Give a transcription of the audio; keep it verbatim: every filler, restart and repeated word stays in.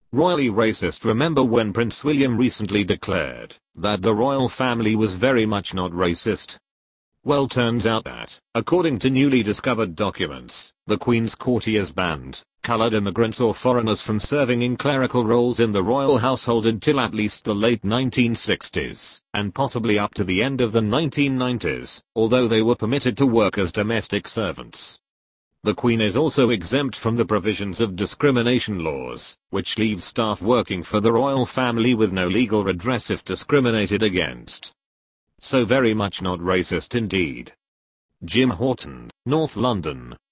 Royally racist. Remember when Prince William recently declared that the royal family was very much not racist? Well, turns out that, according to newly discovered documents, the Queen's courtiers banned colored immigrants or foreigners from serving in clerical roles in the royal household until at least the late nineteen sixties, and possibly up to the end of the nineteen nineties, although they were permitted to work as domestic servants. The Queen is also exempt from the provisions of discrimination laws, which leave staff working for the royal family with no legal redress if discriminated against. So very much not racist indeed. Jim Horton, North London.